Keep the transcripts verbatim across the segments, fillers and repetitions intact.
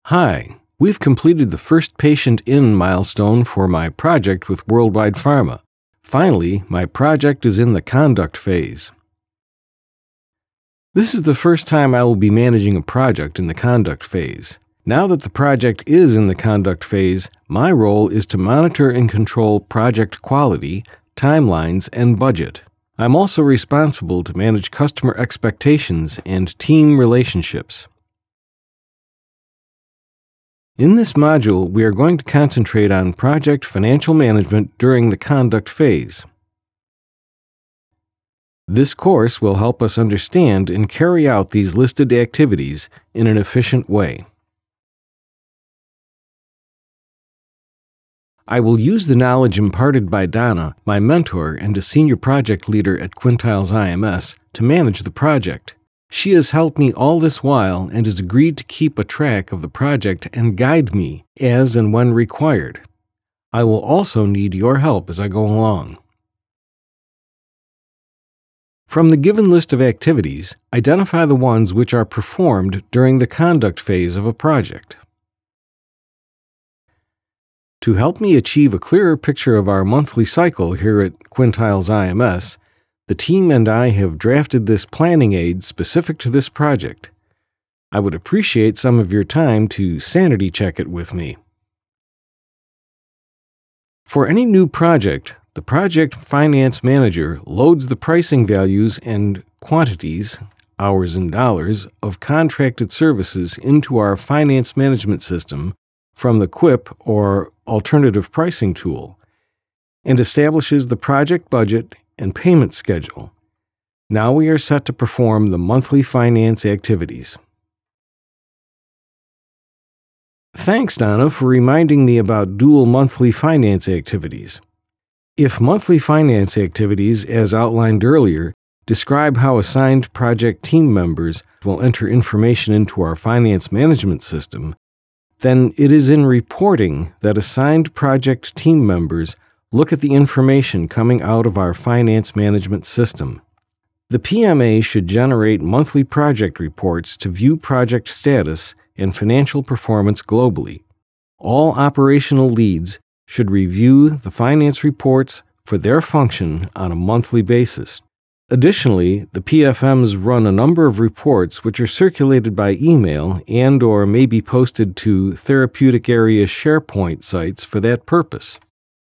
Hi, we've completed the first patient in milestone for my project with Worldwide Pharma. Finally, my project is in the conduct phase. This is the first time I will be managing a project in the conduct phase. Now that the project is in the conduct phase, my role is to monitor and control project quality, timelines, and budget. I'm also responsible to manage customer expectations and team relationships. In this module, we are going to concentrate on project financial management during the conduct phase. This course will help us understand and carry out these listed activities in an efficient way. I will use the knowledge imparted by Donna, my mentor and a senior project leader at Quintiles I M S, to manage the project. She has helped me all this while and has agreed to keep a track of the project and guide me as and when required. I will also need your help as I go along. From the given list of activities, identify the ones which are performed during the conduct phase of a project. To help me achieve a clearer picture of our monthly cycle here at Quintiles I M S, the team and I have drafted this planning aid specific to this project. I would appreciate some of your time to sanity check it with me. For any new project, the project finance manager loads the pricing values and quantities, hours and dollars, of contracted services into our finance management system from the Q I P or alternative pricing tool, and establishes the project budget and payment schedule. Now we are set to perform the monthly finance activities. Thanks, Donna, for reminding me about dual monthly finance activities. If monthly finance activities, as outlined earlier, describe how assigned project team members will enter information into our finance management system, then it is in reporting that assigned project team members look at the information coming out of our finance management system. The P M A should generate monthly project reports to view project status and financial performance globally. All operational leads should review the finance reports for their function on a monthly basis. Additionally, the P F Ms run a number of reports which are circulated by email and or may be posted to therapeutic area SharePoint sites for that purpose.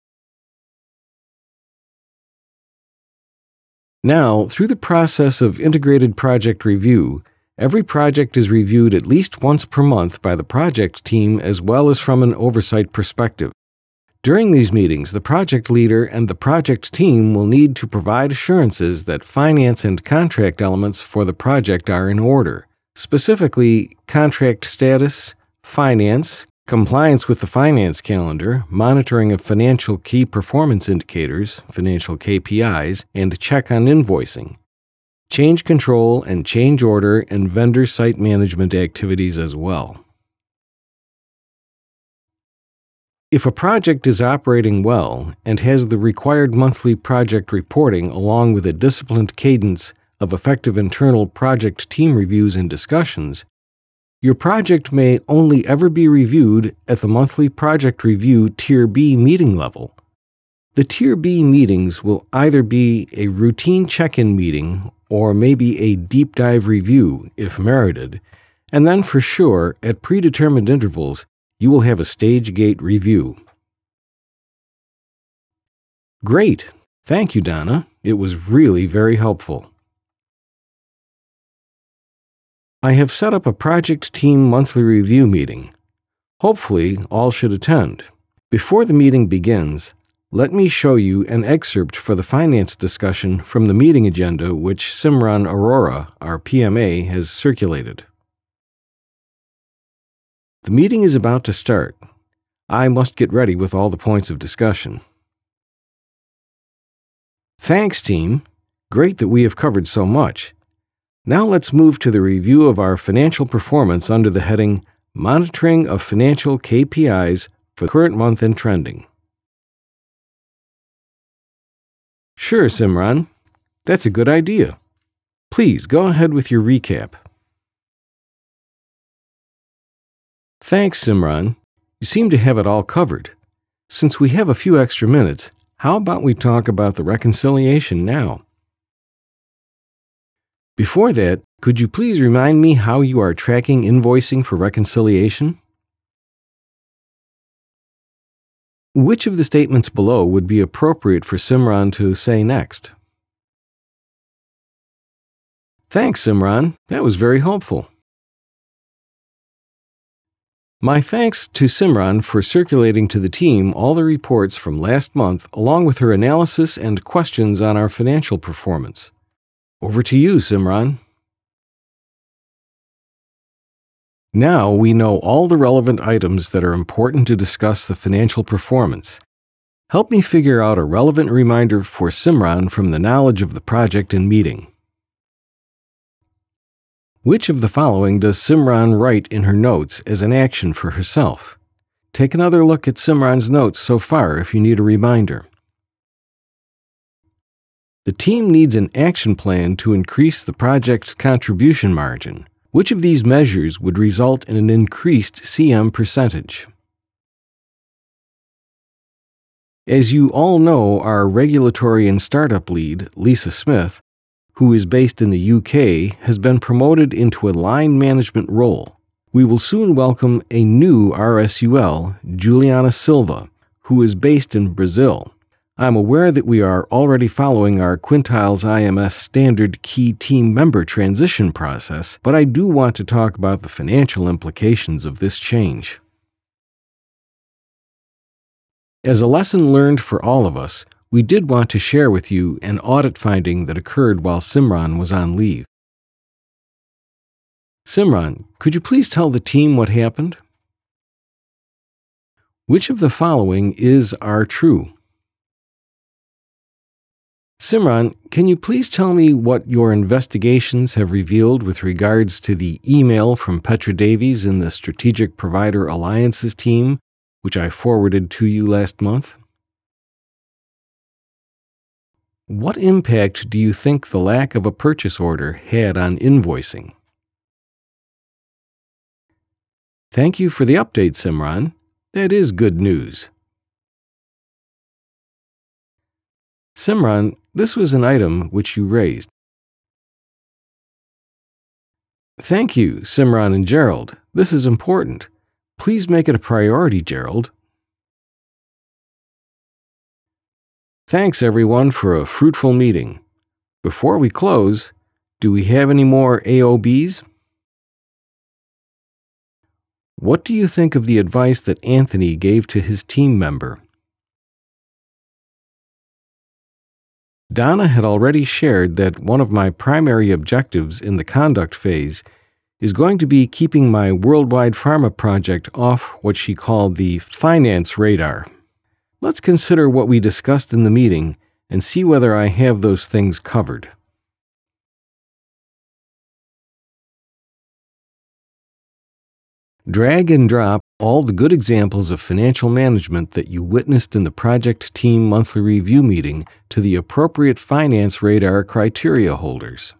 Now, through the process of integrated project review, every project is reviewed at least once per month by the project team as well as from an oversight perspective. During these meetings, the project leader and the project team will need to provide assurances that finance and contract elements for the project are in order, specifically contract status, finance, compliance with the finance calendar, monitoring of financial key performance indicators, financial K P Is, and check on invoicing, change control and change order and vendor site management activities as well. If a project is operating well and has the required monthly project reporting along with a disciplined cadence of effective internal project team reviews and discussions, your project may only ever be reviewed at the monthly project review Tier B meeting level. The Tier B meetings will either be a routine check-in meeting or maybe a deep dive review, if merited, and then for sure, at predetermined intervals, you will have a stage gate review. Great! Thank you, Donna. It was really very helpful. I have set up a project team monthly review meeting. Hopefully, all should attend. Before the meeting begins, let me show you an excerpt for the finance discussion from the meeting agenda which Simran Arora, our P M A, has circulated. The meeting is about to start. I must get ready with all the points of discussion. Thanks, team. Great that we have covered so much. Now let's move to the review of our financial performance under the heading Monitoring of Financial K P Is for the Current Month and Trending. Sure, Simran. That's a good idea. Please go ahead with your recap. Thanks, Simran. You seem to have it all covered. Since we have a few extra minutes, how about we talk about the reconciliation now? Before that, could you please remind me how you are tracking invoicing for reconciliation? Which of the statements below would be appropriate for Simran to say next? Thanks, Simran. That was very helpful. My thanks to Simran for circulating to the team all the reports from last month along with her analysis and questions on our financial performance. Over to you, Simran. Now we know all the relevant items that are important to discuss the financial performance. Help me figure out a relevant reminder for Simran from the knowledge of the project and meeting. Which of the following does Simran write in her notes as an action for herself? Take another look at Simran's notes so far if you need a reminder. The team needs an action plan to increase the project's contribution margin. Which of these measures would result in an increased C M percentage? As you all know, our regulatory and startup lead, Lisa Smith, who is based in the U K, has been promoted into a line management role. We will soon welcome a new R S U L, Juliana Silva, who is based in Brazil. I'm aware that we are already following our Quintiles I M S standard key team member transition process, but I do want to talk about the financial implications of this change. As a lesson learned for all of us, we did want to share with you an audit finding that occurred while Simran was on leave. Simran, could you please tell the team what happened? Which of the following is are true? Simran, can you please tell me what your investigations have revealed with regards to the email from Petra Davies in the Strategic Provider Alliances team, which I forwarded to you last month? What impact do you think the lack of a purchase order had on invoicing? Thank you for the update, Simran. That is good news. Simran, this was an item which you raised. Thank you, Simran and Gerald. This is important. Please make it a priority, Gerald. Thanks, everyone, for a fruitful meeting. Before we close, do we have any more A O Bs? What do you think of the advice that Anthony gave to his team member? Donna had already shared that one of my primary objectives in the conduct phase is going to be keeping my worldwide pharma project off what she called the finance radar. Let's consider what we discussed in the meeting and see whether I have those things covered. Drag and drop all the good examples of financial management that you witnessed in the project team monthly review meeting to the appropriate finance radar criteria holders.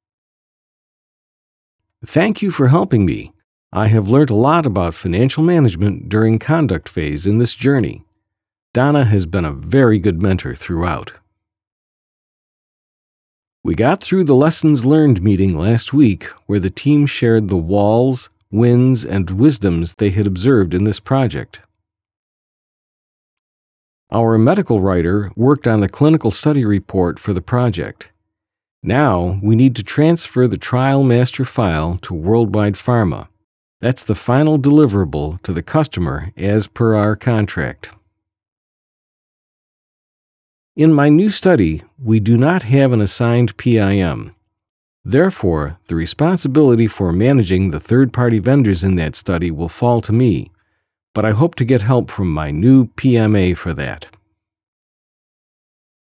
Thank you for helping me. I have learned a lot about financial management during conduct phase in this journey. Donna has been a very good mentor throughout. We got through the lessons learned meeting last week where the team shared the walls, wins, and wisdoms they had observed in this project. Our medical writer worked on the clinical study report for the project. Now we need to transfer the trial master file to Worldwide Pharma. That's the final deliverable to the customer as per our contract. In my new study, we do not have an assigned P I M. Therefore, the responsibility for managing the third-party vendors in that study will fall to me, but I hope to get help from my new P M A for that.